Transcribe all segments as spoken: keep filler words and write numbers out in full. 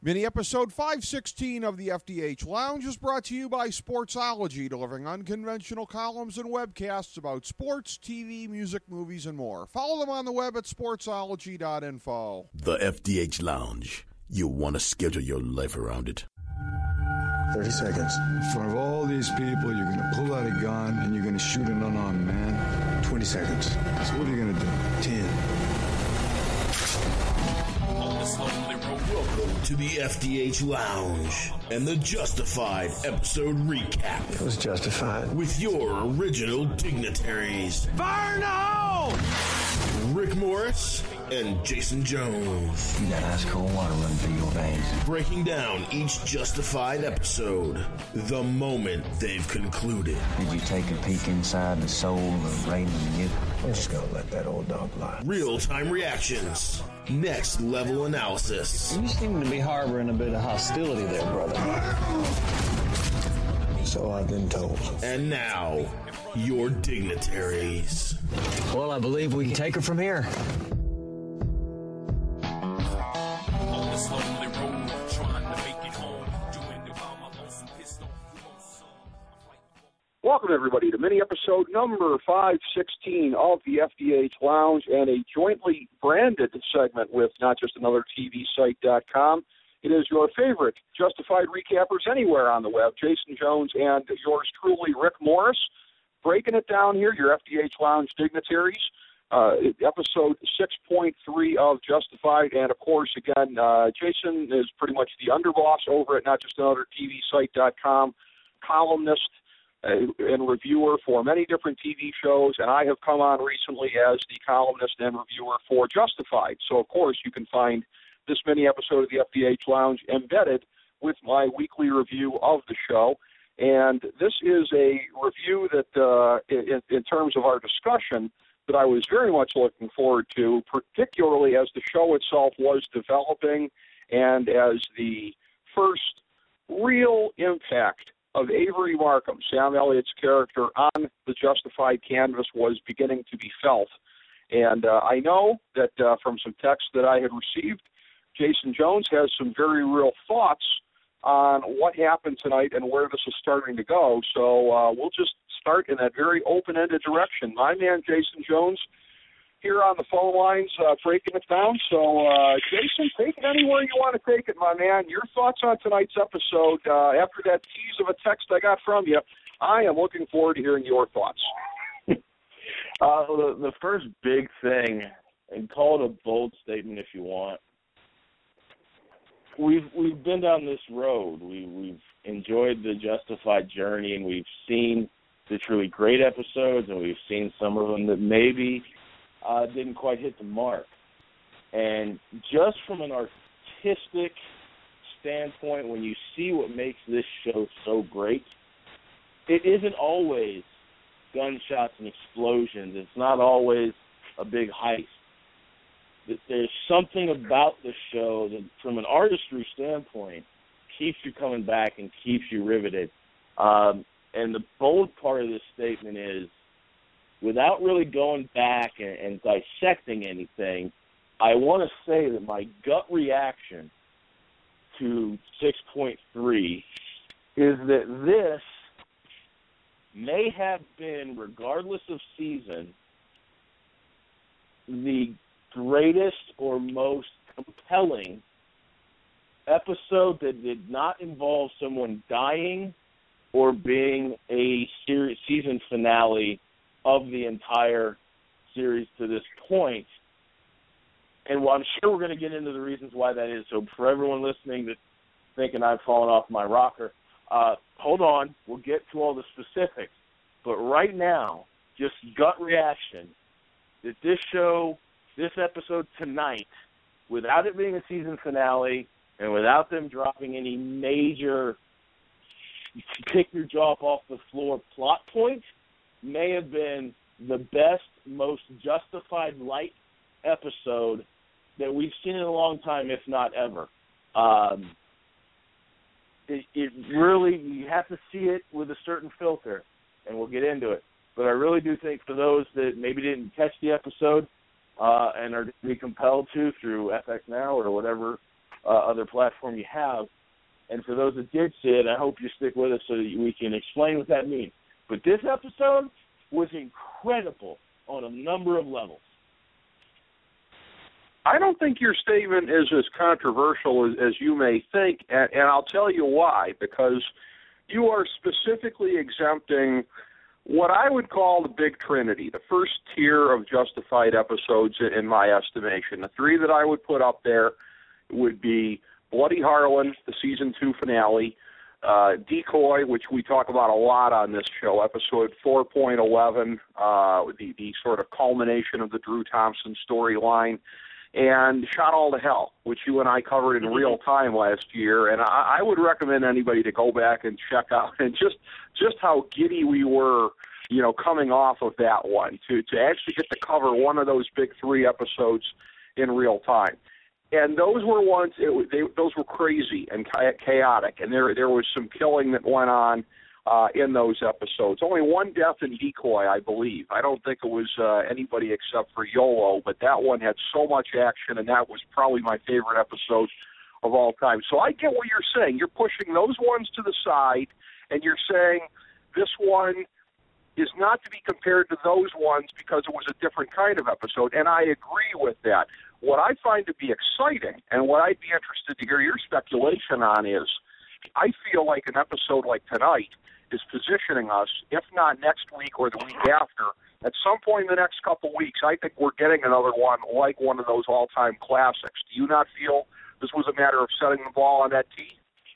Mini episode five sixteen of the F D H Lounge is brought to you by Sportsology, delivering unconventional columns and webcasts about sports, T V, music, movies, and more. Follow them on the web at sportsology dot info. The F D H Lounge. You want to schedule your life around it. thirty seconds. In front of all these people, you're going to pull out a gun and you're going to shoot an unarmed man. twenty seconds. So what are you going to do? ten. Welcome to the F D H Lounge and the Justified episode recap. It was justified. With your original dignitaries, Fire in the hole! Rick Morris and Jason Jones. You got ice cold water running through your veins. Breaking down each Justified episode the moment they've concluded. Did you take a peek inside the soul of Raiden and you? I'm just going to let that old dog lie. Real-time reactions. Next level analysis. You seem to be harboring a bit of hostility there, brother. So I've been told. And now, your dignitaries. Well, I believe we can take her from here. Welcome, everybody, to mini episode number five sixteen of the F D H Lounge and a jointly branded segment with not just another T V site dot com. It is your favorite Justified recappers anywhere on the web, Jason Jones and yours truly, Rick Morris. Breaking it down here, your F D H Lounge dignitaries, uh, episode six point three of Justified. And, of course, again, uh, Jason is pretty much the underboss over at not just another T V site dot com, columnist, and reviewer for many different T V shows, and I have come on recently as the columnist and reviewer for Justified. So, of course, you can find this mini episode of the F D H Lounge embedded with my weekly review of the show. And this is a review that, uh, in, in terms of our discussion, that I was very much looking forward to, particularly as the show itself was developing and as the first real impact of Avery Markham, Sam Elliott's character, on the Justified canvas was beginning to be felt. And uh, I know that uh, from some texts that I had received, Jason Jones has some very real thoughts on what happened tonight and where this is starting to go. So uh, we'll just start in that very open-ended direction. My man, Jason Jones, here on the phone lines, uh, breaking it down. So, uh, Jason, take it anywhere you want to take it, my man. Your thoughts on tonight's episode, uh, after that tease of a text I got from you, I am looking forward to hearing your thoughts. uh, the, the first big thing, and call it a bold statement if you want, we've we've been down this road. We, we've enjoyed the Justified journey, and we've seen the truly great episodes, and we've seen some of them that maybe Uh, didn't quite hit the mark. And just from an artistic standpoint, when you see what makes this show so great, it isn't always gunshots and explosions. It's not always a big heist. There's something about the show that, from an artistry standpoint, keeps you coming back and keeps you riveted. Um, and the bold part of this statement is, without really going back and, and dissecting anything, I want to say that my gut reaction to six point three is that this may have been, regardless of season, the greatest or most compelling episode that did not involve someone dying or being a series, season finale of the entire series to this point. And while I'm sure we're going to get into the reasons why that is, so for everyone listening that's thinking I've fallen off my rocker, uh, hold on, we'll get to all the specifics. But right now, just gut reaction, that this show, this episode tonight, without it being a season finale and without them dropping any major pick your jaw off the floor plot points, may have been the best, most Justified light episode that we've seen in a long time, if not ever. Um, it, it really, you have to see it with a certain filter, and we'll get into it. But I really do think for those that maybe didn't catch the episode uh, and are to be compelled to through F X Now or whatever uh, other platform you have. And for those that did see it, I hope you stick with us so that we can explain what that means. But this episode was incredible on a number of levels. I don't think your statement is as controversial as, as you may think, and, and I'll tell you why. Because you are specifically exempting what I would call the big trinity, the first tier of Justified episodes in my estimation. The three that I would put up there would be Bloody Harlan, the season two finale, uh, Decoy, which we talk about a lot on this show, episode four point eleven, uh, the, the sort of culmination of the Drew Thompson storyline, and Shot All to Hell, which you and I covered in real time last year. And I, I would recommend anybody to go back and check out and just just how giddy we were, you know, coming off of that one, to, to actually get to cover one of those big three episodes in real time. And those were ones, it, they, those were crazy and chaotic, and there there was some killing that went on uh, in those episodes. Only one death in Decoy, I believe. I don't think it was uh, anybody except for Yolo, but that one had so much action, and that was probably my favorite episode of all time. So I get what you're saying. You're pushing those ones to the side, and you're saying this one is not to be compared to those ones because it was a different kind of episode, and I agree with that. What I find to be exciting, and what I'd be interested to hear your speculation on, is I feel like an episode like tonight is positioning us, if not next week or the week after, at some point in the next couple of weeks, I think we're getting another one like one of those all-time classics. Do you not feel this was a matter of setting the ball on that tee?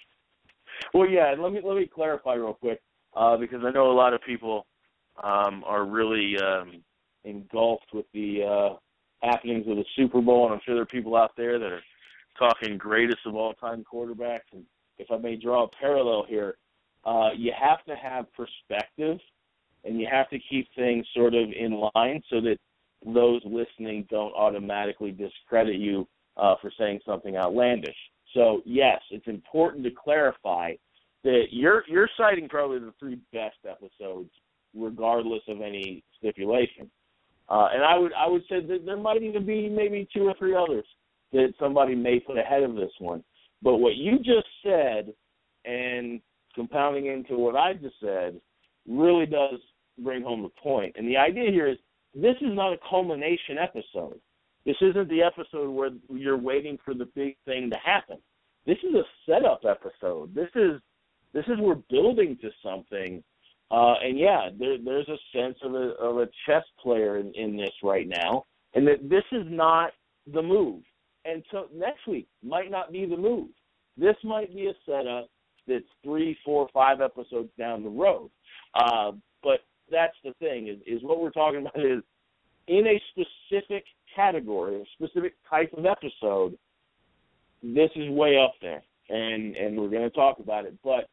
Well, yeah, let me let me clarify real quick, uh, because I know a lot of people um, are really um, engulfed with the uh, happenings of the Super Bowl, and I'm sure there are people out there that are talking greatest of all-time quarterbacks. And if I may draw a parallel here, uh, you have to have perspective, and you have to keep things sort of in line so that those listening don't automatically discredit you uh, for saying something outlandish. So, yes, it's important to clarify that you're you're citing probably the three best episodes, regardless of any stipulation. Uh, and I would I would say that there might even be maybe two or three others that somebody may put ahead of this one. But what you just said, and compounding into what I just said, really does bring home the point. And the idea here is this is not a culmination episode. This isn't the episode where you're waiting for the big thing to happen. This is a setup episode. This is this is we're building to something. Uh, and yeah, there, there's a sense of a, of a chess player in, in this right now, and that this is not the move. And so next week might not be the move. This might be a setup that's three, four, five episodes down the road. Uh, but that's the thing, is, is what we're talking about is in a specific category, a specific type of episode, this is way up there, and, and we're going to talk about it. But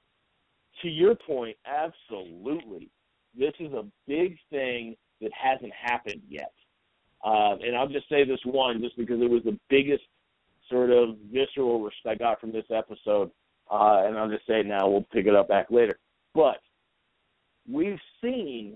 to your point, absolutely. This is a big thing that hasn't happened yet. Uh, and I'll just say this one, just because it was the biggest sort of visceral I got from this episode. Uh, and I'll just say it now. We'll pick it up back later. But we've seen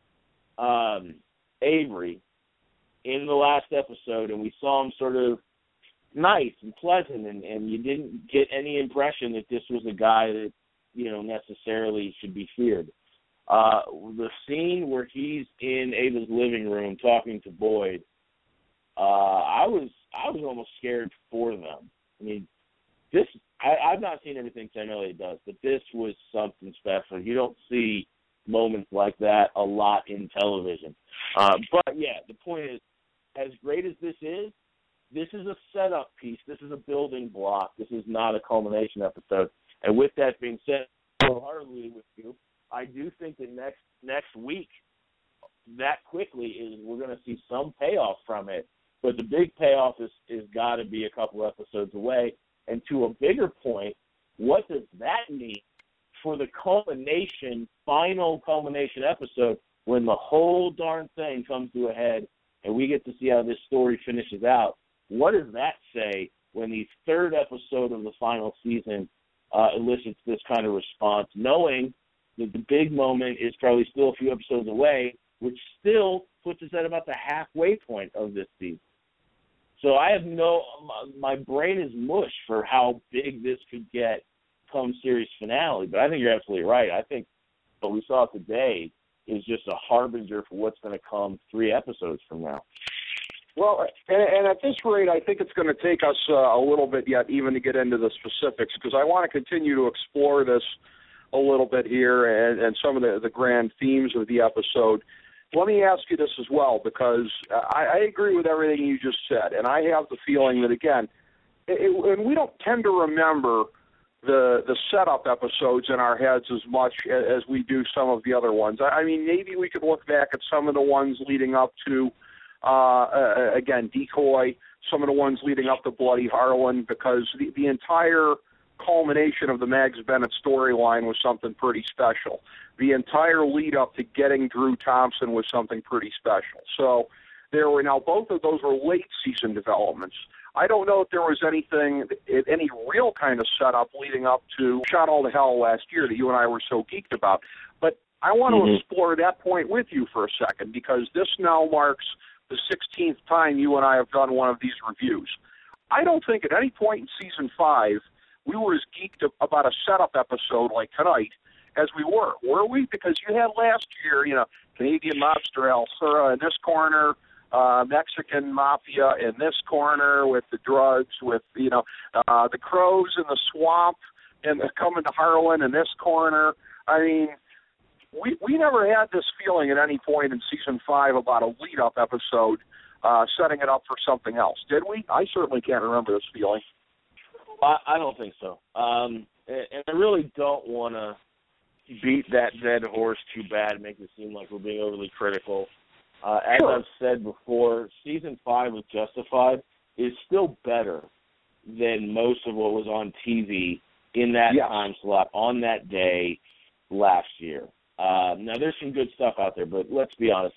um, Avery in the last episode, and we saw him sort of nice and pleasant, and, and you didn't get any impression that this was a guy that, you know, necessarily should be feared. Uh, the scene where he's in Ava's living room talking to Boyd, uh, I was I was almost scared for them. I mean, this I, I've not seen everything Sam Elliott does, but this was something special. You don't see moments like that a lot in television. Uh, but yeah, the point is, as great as this is, this is a setup piece. This is a building block. This is not a culmination episode. And with that being said, wholeheartedly with you, I do think that next next week, that quickly, is we're going to see some payoff from it. But the big payoff is is got to be a couple episodes away. And to a bigger point, what does that mean for the culmination, final culmination episode, when the whole darn thing comes to a head and we get to see how this story finishes out? What does that say when the third episode of the final season Uh, elicits this kind of response, knowing that the big moment is probably still a few episodes away, which still puts us at about the halfway point of this season? So I have no – my brain is mush for how big this could get come series finale. But I think you're absolutely right. I think what we saw today is just a harbinger for what's going to come three episodes from now. Well, and, and at this rate, I think it's going to take us uh, a little bit yet even to get into the specifics, because I want to continue to explore this a little bit here and, and some of the, the grand themes of the episode. Let me ask you this as well, because I, I agree with everything you just said, and I have the feeling that, again, it, it, and we don't tend to remember the the setup episodes in our heads as much as we do some of the other ones. I mean, maybe we could look back at some of the ones leading up to, uh, uh, again, Decoy, some of the ones leading up to Bloody Harlan, because the, the entire culmination of the Mags Bennett storyline was something pretty special. The entire lead up to getting Drew Thompson was something pretty special. So there were now both of those were late season developments. I don't know if there was anything, any real kind of setup leading up to Shot All to Hell last year that you and I were so geeked about. But I want to mm-hmm. explore that point with you for a second, because this now marks the sixteenth time you and I have done one of these reviews. I don't think at any point in season five we were as geeked about a setup episode like tonight as we were. Were we? Because you had last year, you know, Canadian Mobster El Sura in this corner, uh, Mexican Mafia in this corner with the drugs, with, you know, uh, the Crows in the swamp and coming to Harlan in this corner. I mean, we we never had this feeling at any point in season five about a lead-up episode uh, setting it up for something else. Did we? I certainly can't remember this feeling. I, I don't think so. Um, and, and I really don't want to beat that dead horse too bad and make it seem like we're being overly critical. Uh, as sure. I've said before, season five with Justified is still better than most of what was on T V in that yes. time slot on that day last year. Uh, now, there's some good stuff out there, but let's be honest.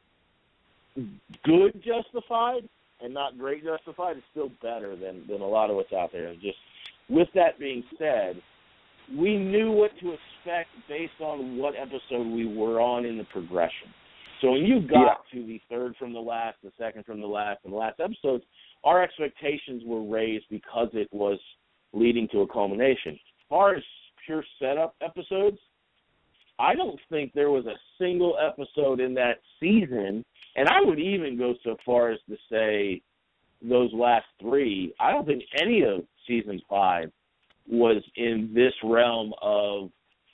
Good Justified and not great Justified is still better than, than a lot of what's out there. And just with that being said, we knew what to expect based on what episode we were on in the progression. So when you got yeah. to the third from the last, the second from the last, and the last episodes, our expectations were raised because it was leading to a culmination. As far as pure setup episodes, I don't think there was a single episode in that season, and I would even go so far as to say those last three, I don't think any of season five was in this realm of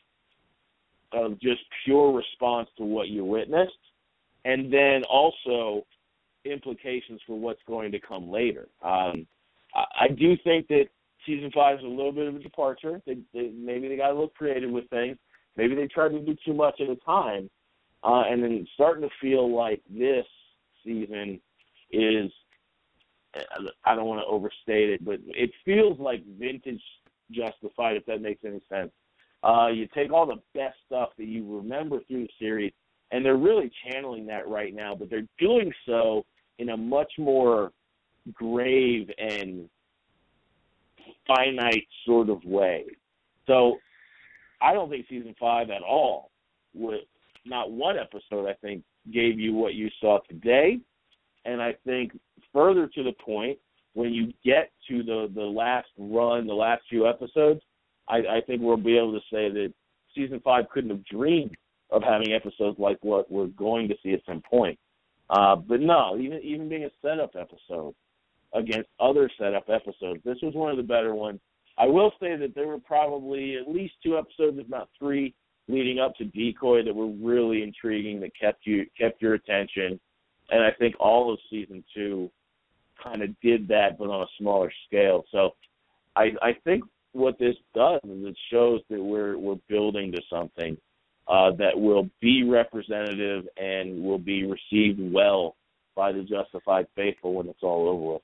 of just pure response to what you witnessed, and then also implications for what's going to come later. Um, I, I do think that season five is a little bit of a departure. They, they, maybe they got a little creative with things. Maybe they tried to do too much at a time, uh, and then starting to feel like this season is, I don't want to overstate it, but it feels like vintage Justified, if that makes any sense. Uh, you take all the best stuff that you remember through the series, and they're really channeling that right now, but they're doing so in a much more grave and finite sort of way. So I don't think season five at all, with not one episode, I think, gave you what you saw today. And I think further to the point, when you get to the, the last run, the last few episodes, I, I think we'll be able to say that season five couldn't have dreamed of having episodes like what we're going to see at some point. Uh, but no, even even being a setup episode against other setup episodes, this was one of the better ones. I will say that there were probably at least two episodes, if not three, leading up to Decoy that were really intriguing, that kept you kept your attention. And I think all of season two kind of did that, but on a smaller scale. So I, I think what this does is it shows that we're we're building to something uh, that will be representative and will be received well by the Justified faithful when it's all over with.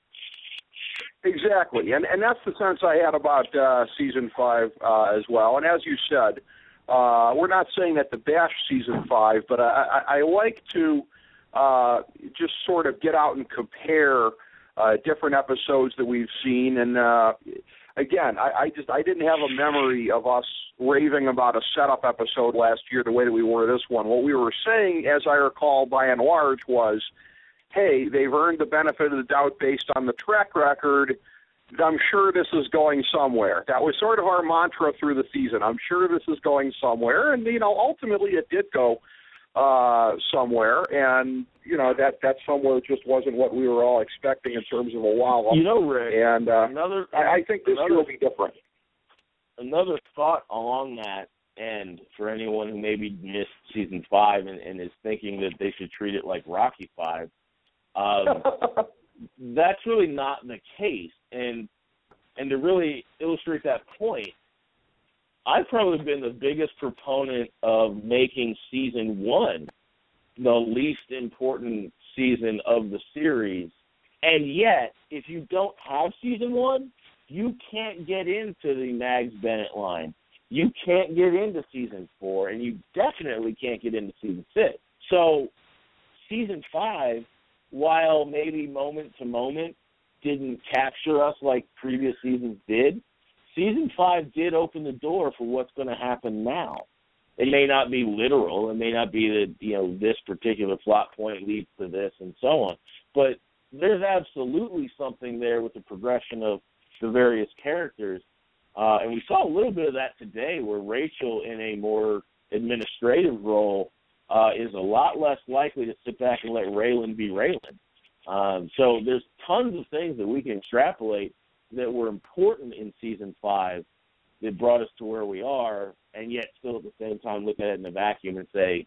Exactly, and and that's the sense I had about uh, season five uh, as well. And as you said, uh, we're not saying that to bash season five, but I, I, I like to uh, just sort of get out and compare uh, different episodes that we've seen. And uh, again, I, I just I didn't have a memory of us raving about a setup episode last year the way that we were this one. What we were saying, as I recall, by and large, was hey, they've earned the benefit of the doubt based on the track record. I'm sure this is going somewhere. That was sort of our mantra through the season. I'm sure this is going somewhere. And, you know, ultimately it did go uh, somewhere. And, you know, that, that somewhere just wasn't what we were all expecting in terms of a wow. You know, Rick, and uh, another, I, I think this another, year will be different. Another thought along that, and for anyone who maybe missed season five and, and is thinking that they should treat it like Rocky Five, um, that's really not the case. And and to really illustrate that point, I've probably been the biggest proponent of making season one the least important season of the series. And yet, if you don't have season one, you can't get into the Mags Bennett line. You can't get into season four, and you definitely can't get into season six. So season five, while maybe moment to moment didn't capture us like previous seasons did, season five did open the door for what's going to happen now. It may not be literal. It may not be that, you know, this particular plot point leads to this and so on. But there's absolutely something there with the progression of the various characters. Uh, and we saw a little bit of that today where Rachel, in a more administrative role, uh, is a lot less likely to sit back and let Raylan be Raylan. Um, so there's tons of things that we can extrapolate that were important in season five that brought us to where we are, and yet still at the same time look at it in a vacuum and say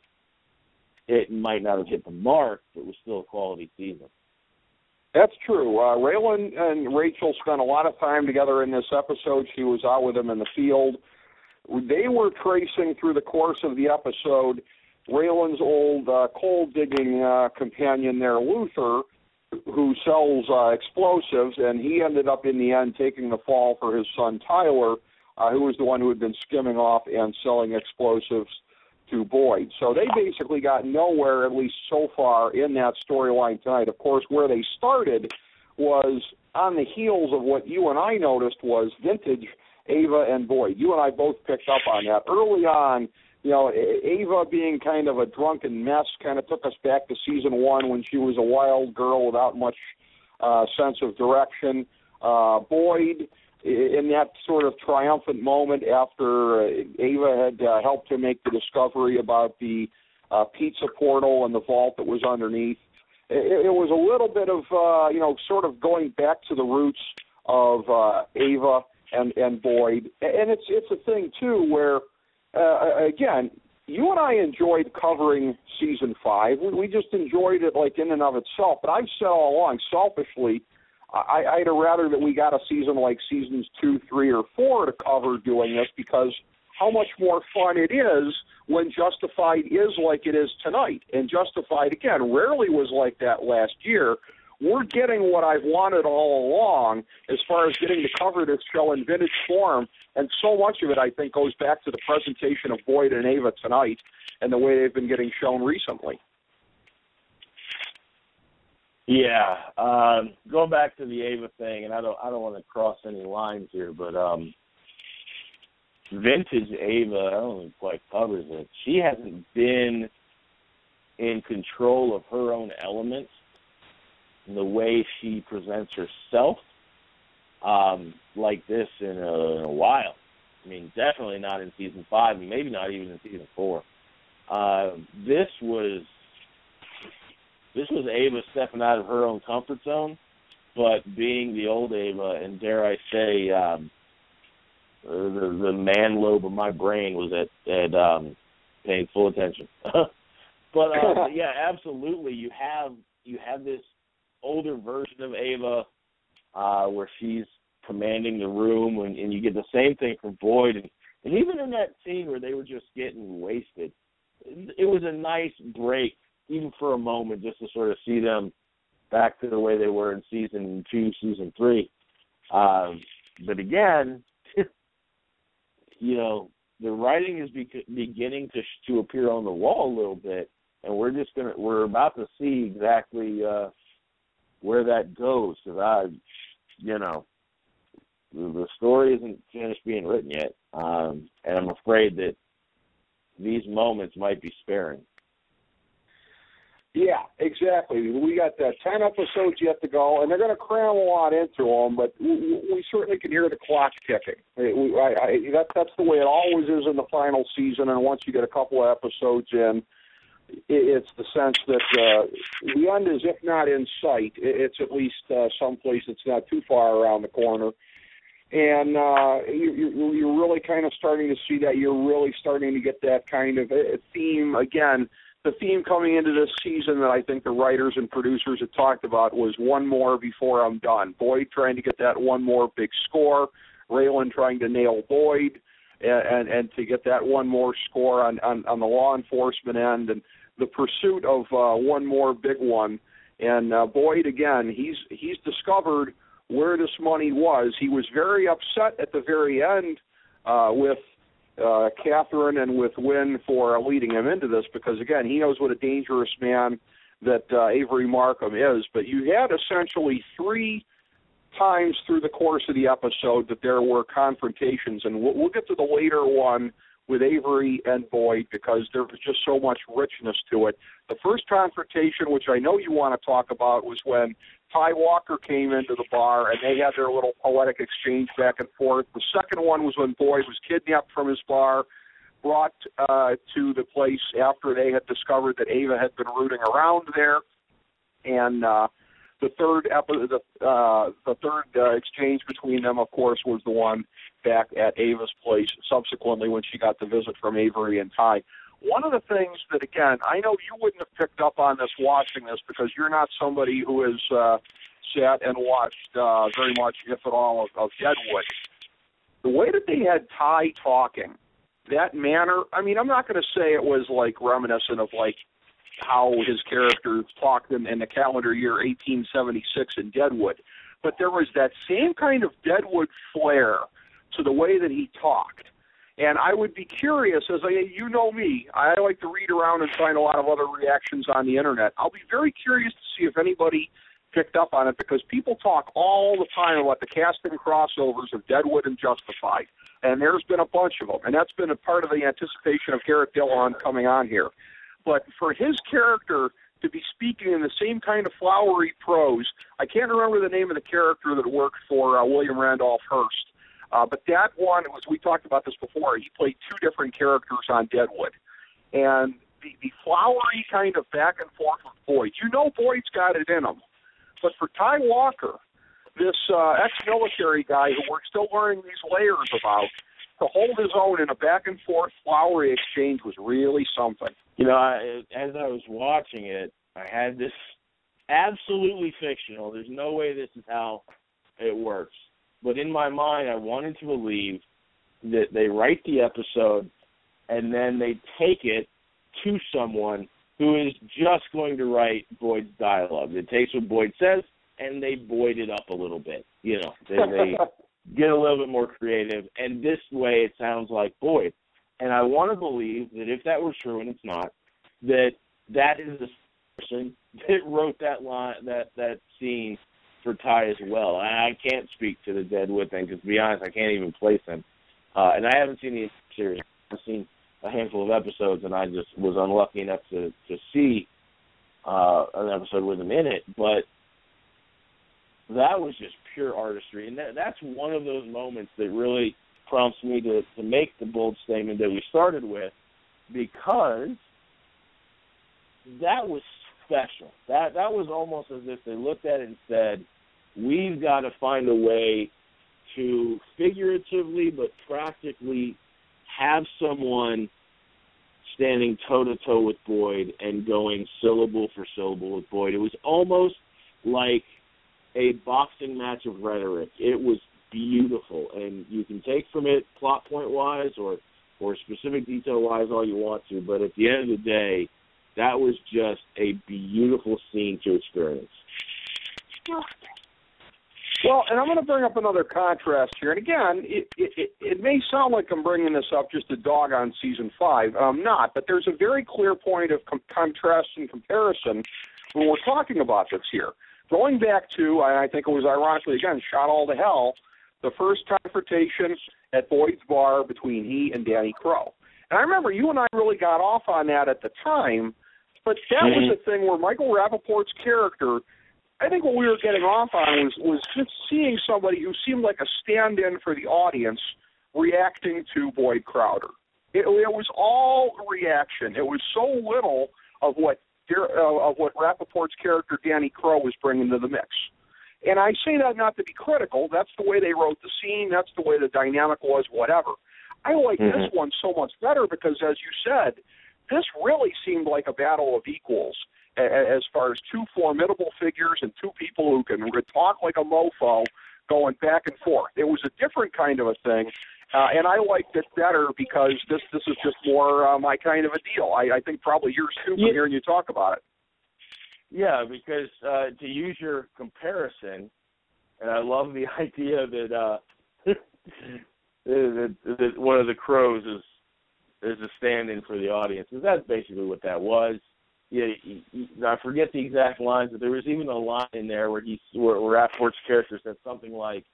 it might not have hit the mark, but it was still a quality season. That's true. Uh, Raylan and Rachel spent a lot of time together in this episode. She was out with him in the field. They were tracing through the course of the episode Raylan's old uh, coal-digging uh, companion there, Luther, who sells uh, explosives, and he ended up in the end taking the fall for his son Tyler, uh, who was the one who had been skimming off and selling explosives to Boyd. So they basically got nowhere, at least so far, in that storyline tonight. Of course, where they started was on the heels of what you and I noticed was vintage Ava and Boyd. You and I both picked up on that. Early on, you know, Ava being kind of a drunken mess kind of took us back to season one when she was a wild girl without much uh, sense of direction. Uh, Boyd, in that sort of triumphant moment after uh, Ava had uh, helped him make the discovery about the uh, pizza portal and the vault that was underneath, it, it was a little bit of, uh, you know, sort of going back to the roots of uh, Ava and, and Boyd. And it's, it's a thing, too, where, uh, again, you and I enjoyed covering season five. We, we just enjoyed it, like, in and of itself. But I've said all along, selfishly, I, I'd rather that we got a season like seasons two, three, or four to cover doing this, because how much more fun it is when Justified is like it is tonight. And Justified, again, rarely was like that last year. We're getting what I've wanted all along as far as getting to cover this show in vintage form, and so much of it, I think, goes back to the presentation of Boyd and Ava tonight and the way they've been getting shown recently. Yeah, um, going back to the Ava thing, and I don't, I don't want to cross any lines here, but um, vintage Ava, I don't think quite covers it. She hasn't been in control of her own elements in the way she presents herself um, like this in a, in a while. I mean, definitely not in season five, and maybe not even in season four. Uh, this was. This was Ava stepping out of her own comfort zone, but being the old Ava, and dare I say, um, the, the man lobe of my brain was at, at um, paying full attention. but uh, yeah, absolutely, you have you have this older version of Ava uh, where she's commanding the room, and, and you get the same thing from Boyd, and, and even in that scene where they were just getting wasted, it was a nice break, even for a moment, just to sort of see them back to the way they were in season two, season three. Um, but again, you know, the writing is be- beginning to to appear on the wall a little bit, and we're just gonna we're about to see exactly uh, where that goes. Because I, you know, the, the story isn't finished being written yet, um, and I'm afraid that these moments might be sparing. Yeah, exactly. We got uh, ten episodes yet to go, and they're going to cram a lot into them, but we, we certainly can hear the clock ticking. We, I, I, that, that's the way it always is in the final season, and once you get a couple of episodes in, it, it's the sense that uh, the end is, if not in sight, it, it's at least uh, someplace that's not too far around the corner. And uh, you, you're really kind of starting to see that. You're really starting to get that kind of a theme. Again, the theme coming into this season that I think the writers and producers had talked about was one more before I'm done. Boyd trying to get that one more big score. Raylan trying to nail Boyd and, and, and to get that one more score on, on, on the law enforcement end. And the pursuit of uh, one more big one. And uh, Boyd, again, he's he's discovered where this money was. He was very upset at the very end uh, with uh, Catherine and with Wynn for leading him into this because, again, he knows what a dangerous man that uh, Avery Markham is. But you had essentially three times through the course of the episode that there were confrontations, and we'll, we'll get to the later one with Avery and Boyd because there was just so much richness to it. The first confrontation, which I know you want to talk about, was when Ty Walker came into the bar and they had their little poetic exchange back and forth. The second one was when Boyd was kidnapped from his bar, brought uh, to the place after they had discovered that Ava had been rooting around there. And uh, the third epi- the, uh, the third uh, exchange between them, of course, was the one back at Ava's place subsequently when she got the visit from Avery and Ty. One of the things that, again, I know you wouldn't have picked up on this watching this because you're not somebody who has uh, sat and watched uh, very much, if at all, of, of Deadwood. The way that they had Ty talking, that manner, I mean, I'm not going to say it was like reminiscent of like how his character talked in, in the calendar year eighteen seventy-six in Deadwood, but there was that same kind of Deadwood flair to the way that he talked. And I would be curious, as I, you know me, I like to read around and find a lot of other reactions on the internet. I'll be very curious to see if anybody picked up on it because people talk all the time about the casting crossovers of Deadwood and Justified. And there's been a bunch of them. And that's been a part of the anticipation of Garrett Dillahunt coming on here. But for his character to be speaking in the same kind of flowery prose, I can't remember the name of the character that worked for uh, William Randolph Hearst. Uh, but that one, was we talked about this before, he played two different characters on Deadwood. And the, the flowery kind of back and forth with Boyd, you know Boyd's got it in him. But for Ty Walker, this uh, ex-military guy who we're still learning these layers about, to hold his own in a back and forth flowery exchange was really something. You know, I, as I was watching it, I had this absolutely fictional. There's no way this is how it works. But in my mind, I wanted to believe that they write the episode and then they take it to someone who is just going to write Boyd's dialogue. It takes what Boyd says and they Boyd it up a little bit. You know, they, they get a little bit more creative. And this way it sounds like Boyd. And I want to believe that if that were true, and it's not, that that is the person that wrote that line, that, that scene for Ty as well. I can't speak to the Deadwood thing because, to be honest, I can't even place him. Uh, and I haven't seen the series. I've seen a handful of episodes, and I just was unlucky enough to, to see uh, an episode with him in it. But that was just pure artistry. And that, that's one of those moments that really prompts me to, to make the bold statement that we started with because that was special. That that was almost as if they looked at it and said, we've got to find a way to figuratively but practically have someone standing toe-to-toe with Boyd and going syllable for syllable with Boyd. It was almost like a boxing match of rhetoric. It was beautiful, and you can take from it plot point-wise or, or specific detail-wise all you want to, but at the end of the day, that was just a beautiful scene to experience. Well, and I'm going to bring up another contrast here. And again, it, it, it may sound like I'm bringing this up just to dog on season five. I'm not, but there's a very clear point of com- contrast and comparison when we're talking about this here. Going back to, I think it was ironically, again, shot all to hell, the first confrontation at Boyd's bar between he and Danny Crow. And I remember you and I really got off on that at the time But that mm-hmm. was the thing where Michael Rappaport's character, I think what we were getting off on was, was just seeing somebody who seemed like a stand-in for the audience reacting to Boyd Crowder. It, it was all reaction. It was so little of what uh, of what Rappaport's character, Danny Crow, was bringing to the mix. And I say that not to be critical. That's the way they wrote the scene. That's the way the dynamic was, whatever. I like mm-hmm. this one so much better because, as you said, this really seemed like a battle of equals as far as two formidable figures and two people who can talk like a mofo going back and forth. It was a different kind of a thing, uh, and I liked it better because this this is just more uh, my kind of a deal. I, I think probably yours too from yeah. hearing you talk about it. Yeah, because uh, to use your comparison, and I love the idea that, uh, that, that one of the crows is is a stand-in for the audience. Because that's basically what that was. Yeah, he, he, I forget the exact lines, but there was even a line in there where he, where, where Rappaport's character said something like,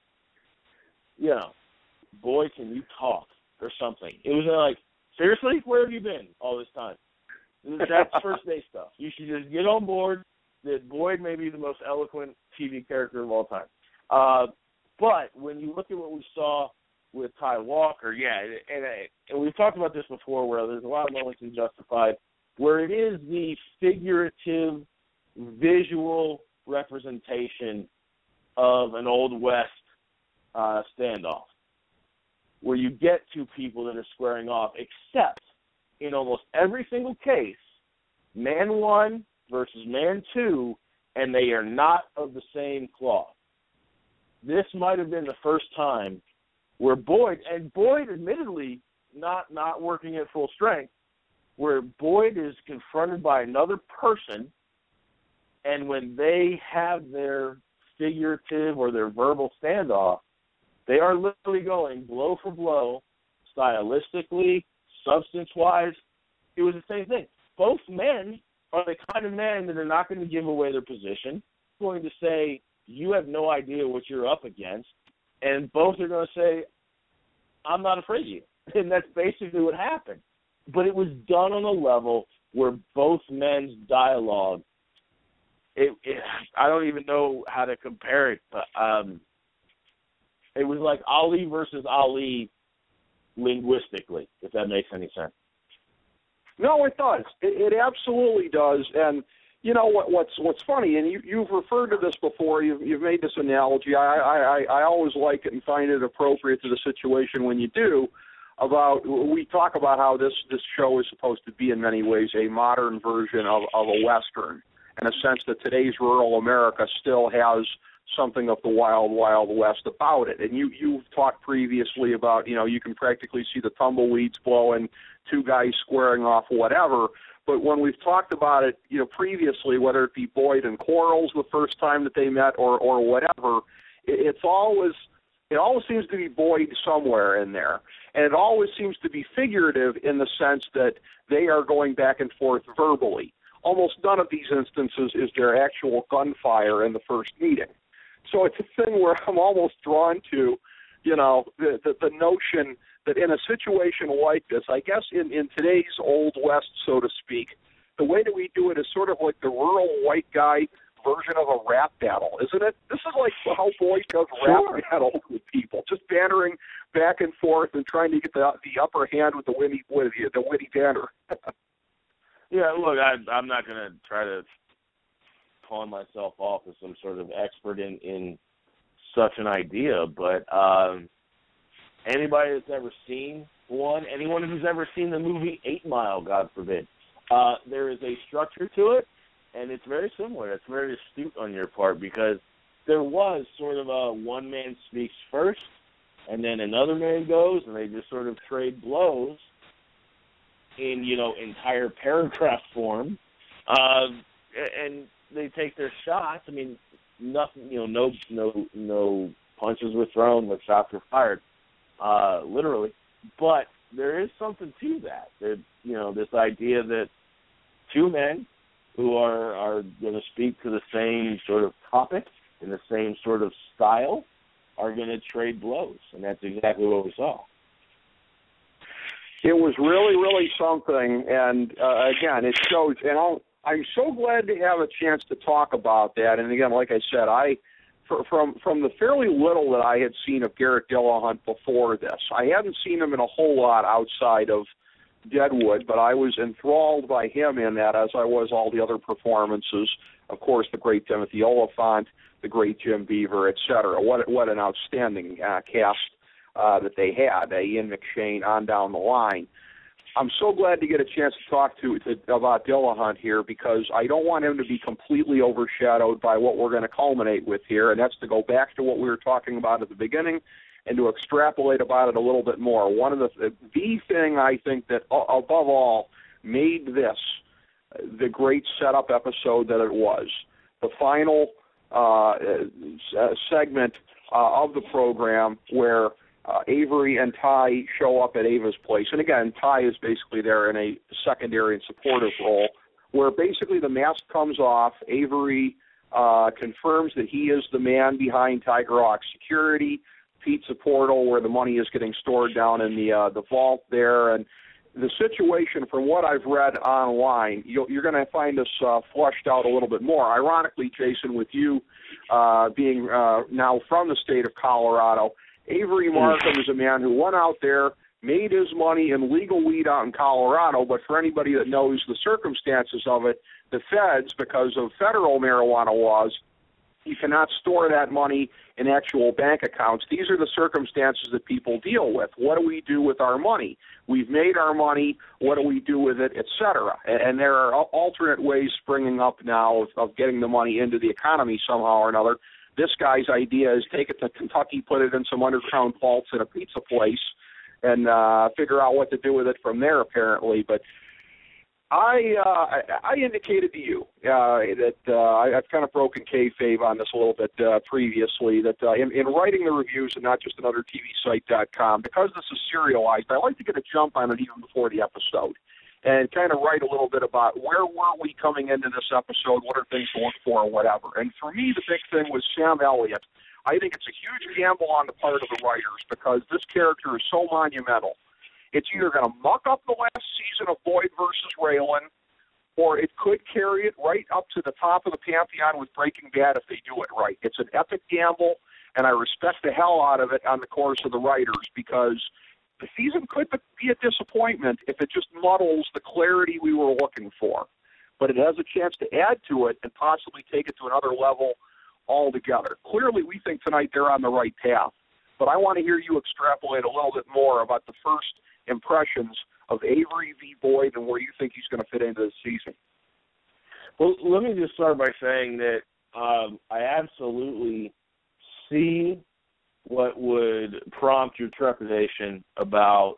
you know, boy, can you talk, or something. It was like, seriously, where have you been all this time? That's first day stuff. You should just get on board that Boyd may be the most eloquent T V character of all time. Uh, but when you look at what we saw with Ty Walker, yeah, and, and we've talked about this before where there's a lot of moments in Justified where it is the figurative, visual representation of an Old West uh, standoff, where you get two people that are squaring off, except in almost every single case, man one versus man two, and they are not of the same cloth. This might have been the first time where Boyd, and Boyd admittedly not, not working at full strength, where Boyd is confronted by another person, and when they have their figurative or their verbal standoff, they are literally going blow for blow, stylistically, substance-wise. It was the same thing. Both men are the kind of men that are not going to give away their position, going to say, you have no idea what you're up against, and both are going to say, I'm not afraid of you. And that's basically what happened. But it was done on a level where both men's dialogue, it, it, I don't even know how to compare it, but um, it was like Ali versus Ali linguistically, if that makes any sense. No, it does. It, it absolutely does. And you know what, what's what's funny, and you, you've referred to this before. You've, you've made this analogy. I, I I always like it and find it appropriate to the situation when you do. About we talk about how this, this show is supposed to be in many ways a modern version of, of a Western, in a sense that today's rural America still has something of the wild, wild West about it. And you, you've talked previously about, you know, you can practically see the tumbleweeds blowing, two guys squaring off, whatever. But when we've talked about it, you know, previously, whether it be Boyd and Quarles the first time that they met or, or whatever, it, it's always... It always seems to be Boyd somewhere in there. And it always seems to be figurative in the sense that they are going back and forth verbally. Almost none of these instances is there actual gunfire in the first meeting. So it's a thing where I'm almost drawn to, you know, the, the, the notion that in a situation like this, I guess in, in today's Old West, so to speak, the way that we do it is sort of like the rural white guy version of a rap battle, isn't it? This is like how Boyd does rap sure. battles with people, just bantering back and forth and trying to get the the upper hand with the witty, with the, the witty banter. Yeah, look, I, I'm not going to try to pawn myself off as some sort of expert in, in such an idea, but um, anybody that's ever seen one, anyone who's ever seen the movie Eight Mile, God forbid, uh, there is a structure to it. And it's very similar. It's very astute on your part because there was sort of a one man speaks first, and then another man goes, and they just sort of trade blows in, you know, entire paragraph form. Uh, and they take their shots. I mean, nothing, you know, no no no punches were thrown, no shots were fired, uh, literally. But there is something to that. There, you know, this idea that two men who are, are going to speak to the same sort of topic in the same sort of style are going to trade blows, and that's exactly what we saw. It was really, really something, and uh, again, it shows, and I'll, I'm so glad to have a chance to talk about that. And again, like I said, I from from the fairly little that I had seen of Garrett Dillahunt before this, I hadn't seen him in a whole lot outside of Deadwood, but I was enthralled by him in that, as I was all the other performances. Of course, the great Timothy Olyphant, the great Jim Beaver, et cetera. What what an outstanding uh, cast uh, that they had, uh, Ian McShane on down the line. I'm so glad to get a chance to talk to, to about Dillahunt here, because I don't want him to be completely overshadowed by what we're going to culminate with here, and that's to go back to what we were talking about at the beginning and to extrapolate about it a little bit more. One of the the thing I think that above all made this the great setup episode that it was, the final uh, segment uh, of the program where Uh, Avery and Ty show up at Ava's place. And again, Ty is basically there in a secondary and supportive role, where basically the mask comes off. Avery uh, confirms that he is the man behind Tiger Hawk Security, Pizza Portal, where the money is getting stored down in the uh, the vault there. And the situation, from what I've read online, you'll, you're going to find this uh, fleshed out a little bit more. Ironically, Jason, with you uh, being uh, now from the state of Colorado, Avery Markham is a man who went out there, made his money in legal weed out in Colorado, but for anybody that knows the circumstances of it, the feds, because of federal marijuana laws, you cannot store that money in actual bank accounts. These are the circumstances that people deal with. What do we do with our money? We've made our money. What do we do with it, et cetera? And there are alternate ways springing up now of, of getting the money into the economy somehow or another. This guy's idea is take it to Kentucky, put it in some underground vaults at a pizza place, and uh, figure out what to do with it from there, apparently. But I uh, I indicated to you uh, that uh, I've kind of broken kayfabe on this a little bit uh, previously, that uh, in, in writing the reviews and not just another T V site dot com, because this is serialized, I like to get a jump on it even before the episode and kind of write a little bit about where were we coming into this episode, what are things to look for, or whatever. And for me, the big thing was Sam Elliott. I think it's a huge gamble on the part of the writers because this character is so monumental. It's either going to muck up the last season of Boyd versus Raylan, or it could carry it right up to the top of the pantheon with Breaking Bad if they do it right. It's an epic gamble, and I respect the hell out of it on the course of the writers, because the season could be a disappointment if it just muddles the clarity we were looking for. But it has a chance to add to it and possibly take it to another level altogether. Clearly, we think tonight they're on the right path. But I want to hear you extrapolate a little bit more about the first impressions of Avery v. Boyd and where you think he's going to fit into the season. Well, let me just start by saying that um, I absolutely see what would prompt your trepidation about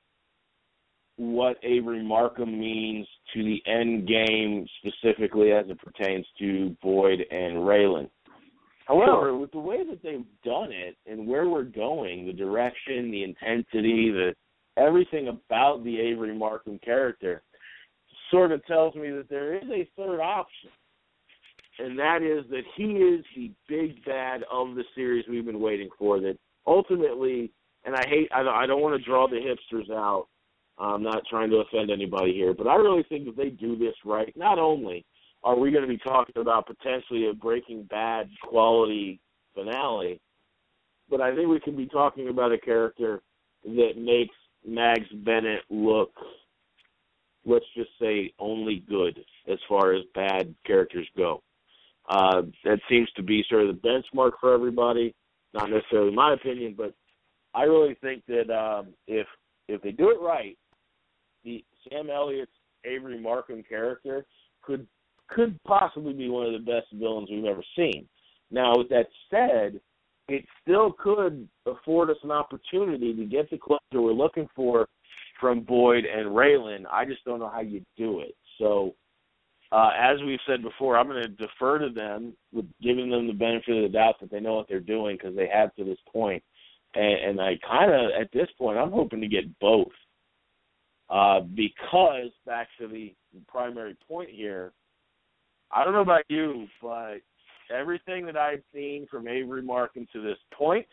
what Avery Markham means to the end game, specifically as it pertains to Boyd and Raylan. However, sure, with the way that they've done it and where we're going, the direction, the intensity, the everything about the Avery Markham character sort of tells me that there is a third option, and that is that he is the big bad of the series we've been waiting for, that ultimately, and I hate, I don't, I don't want to draw the hipsters out, I'm not trying to offend anybody here, but I really think if they do this right, not only are we going to be talking about potentially a Breaking Bad quality finale, but I think we can be talking about a character that makes Mags Bennett look, let's just say, only good as far as bad characters go. Uh, that seems to be sort of the benchmark for everybody. Not necessarily my opinion, but I really think that um, if if they do it right, the Sam Elliott's Avery Markham character could could possibly be one of the best villains we've ever seen. Now, with that said, it still could afford us an opportunity to get the closure we're looking for from Boyd and Raylan. I just don't know how you do it. So, uh, as we've said before, I'm going to defer to them with giving them the benefit of the doubt that they know what they're doing, because they have to this point. And, and I kind of, at this point, I'm hoping to get both. Uh, because, back to the primary point here, I don't know about you, but everything that I've seen from Avery Markham to this point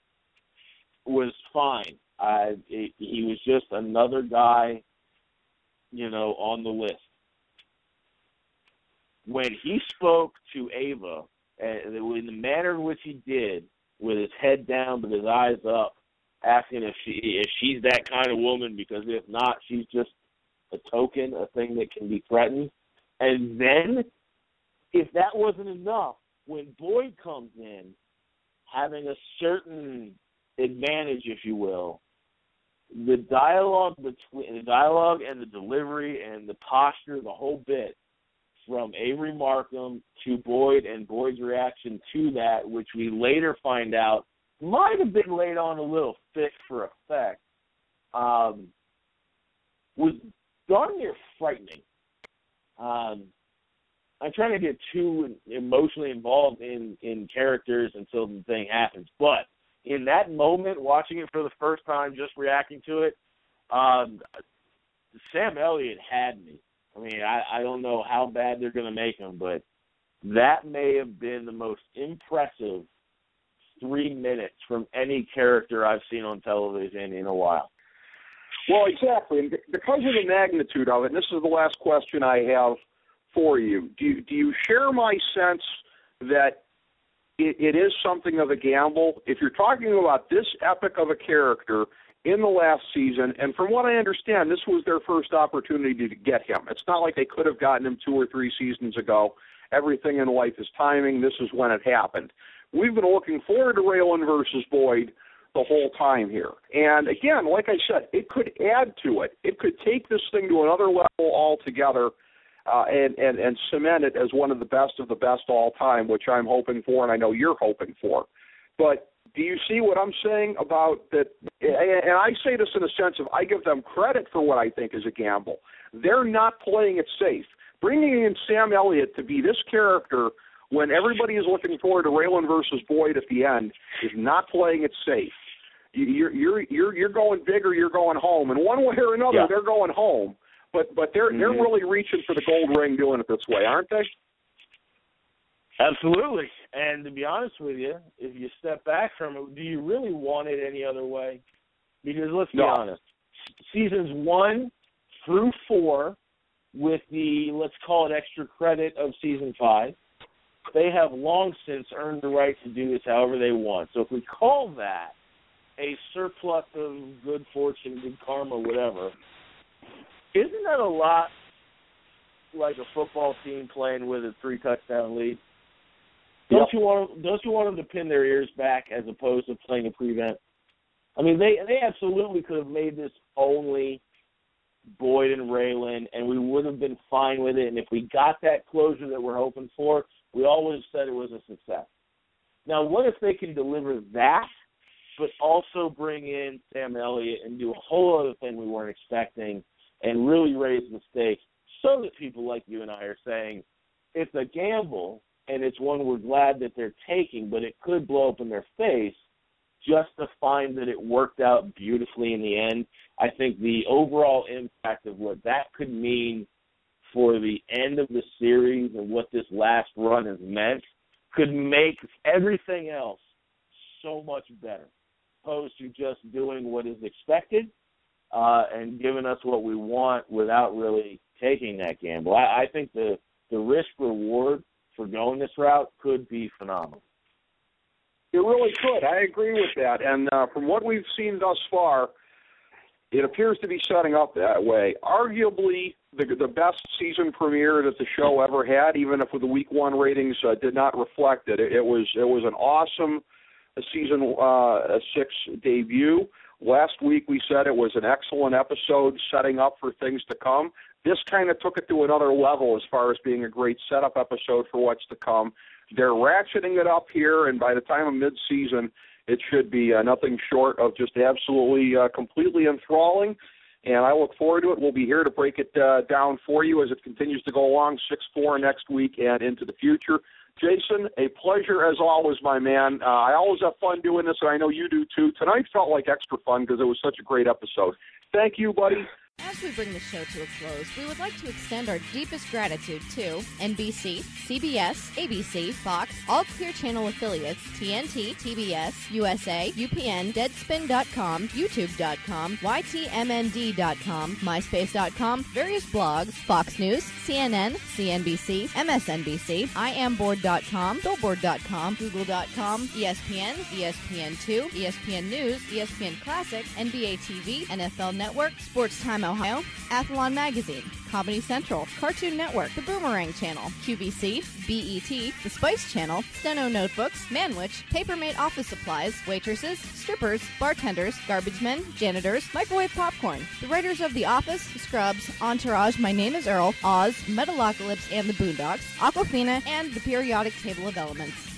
was fine. I, it, he was just another guy, you know, on the list. when he spoke to Ava, and in the manner in which he did, with his head down but his eyes up, asking if she if she's that kind of woman, because if not, she's just a token, a thing that can be threatened. And then, if that wasn't enough, when Boyd comes in, having a certain advantage, if you will, the dialogue between the dialogue and the delivery and the posture, the whole bit, from Avery Markham to Boyd and Boyd's reaction to that, which we later find out might have been laid on a little thick for effect, um, was darn near frightening. Um, I'm trying to get too emotionally involved in, in characters until the thing happens. But in that moment, watching it for the first time, just reacting to it, um, Sam Elliott had me. I mean, I, I don't know how bad they're going to make him, but that may have been the most impressive three minutes from any character I've seen on television in a while. Well, exactly. And because of the magnitude of it, and this is the last question I have for you, do you, do you share my sense that it, it is something of a gamble? If you're talking about this epic of a character in the last season, and from what I understand, this was their first opportunity to get him. It's not like they could have gotten him two or three seasons ago. Everything in life is timing. This is when it happened. We've been looking forward to Raylan versus Boyd the whole time here. And again, like I said, it could add to it. It could take this thing to another level altogether uh, and, and, and cement it as one of the best of the best all time, which I'm hoping for and I know you're hoping for. But do you see what I'm saying about that? And I say this in the sense of I give them credit for what I think is a gamble. They're not playing it safe. Bringing in Sam Elliott to be this character when everybody is looking forward to Raylan versus Boyd at the end is not playing it safe. You're you're you're you're going big or you're going home, and one way or another, yeah. they're going home. But but they're mm-hmm. they're really reaching for the gold ring doing it this way, aren't they? Absolutely. And to be honest with you, if you step back from it, do you really want it any other way? Because let's be no. honest, seasons one through four, with the let's call it extra credit of season five, they have long since earned the right to do this however they want. So if we call that a surplus of good fortune, good karma, whatever, isn't that a lot like a football team playing with a three-touchdown lead? Don't yep. you want don't you want them to pin their ears back as opposed to playing a prevent? I mean, they they absolutely could have made this only Boyd and Raylan, and we would have been fine with it. And if we got that closure that we're hoping for, we always said it was a success. Now, what if they can deliver that, but also bring in Sam Elliott and do a whole other thing we weren't expecting and really raise the stakes so that people like you and I are saying it's a gamble and it's one we're glad that they're taking, but it could blow up in their face, just to find that it worked out beautifully in the end. I think the overall impact of what that could mean for the end of the series and what this last run has meant could make everything else so much better, opposed to just doing what is expected uh, and giving us what we want without really taking that gamble. I, I think the, the risk-reward for going this route could be phenomenal. It really could. I agree with that. And uh, from what we've seen thus far, it appears to be setting up that way. Arguably, the, the best season premiere that the show ever had, even if the week one ratings uh, did not reflect it. It, it was it was an awesome season uh, six debut. Last week we said it was an excellent episode setting up for things to come. This kind of took it to another level as far as being a great setup episode for what's to come. They're ratcheting it up here, and by the time of mid-season, it should be uh, nothing short of just absolutely, uh, completely enthralling, and I look forward to it. We'll be here to break it uh, down for you as it continues to go along, six four next week and into the future. Jason, a pleasure as always, my man. Uh, I always have fun doing this, and I know you do too. Tonight felt like extra fun because it was such a great episode. Thank you, buddy. As we bring the show to a close, we would like to extend our deepest gratitude to N B C, C B S, A B C, Fox, all Clear Channel affiliates, T N T, T B S, U S A, U P N, Deadspin dot com, YouTube dot com, Y T M N D dot com, MySpace dot com, various blogs, Fox News, C N N, C N B C, M S N B C, I am board dot com, Billboard dot com, Google dot com, E S P N, E S P N two, E S P N News, E S P N Classic, N B A T V, N F L Network, Sports Time Ohio, Athlon Magazine, Comedy Central, Cartoon Network, The Boomerang Channel, Q V C, B E T, The Spice Channel, Steno Notebooks, Manwich, Papermate Office Supplies, waitresses, strippers, bartenders, garbage men, janitors, microwave popcorn, the writers of The Office, Scrubs, Entourage, My Name is Earl, Oz, Metalocalypse and the Boondocks, Aquafina, and The Periodic Table of Elements.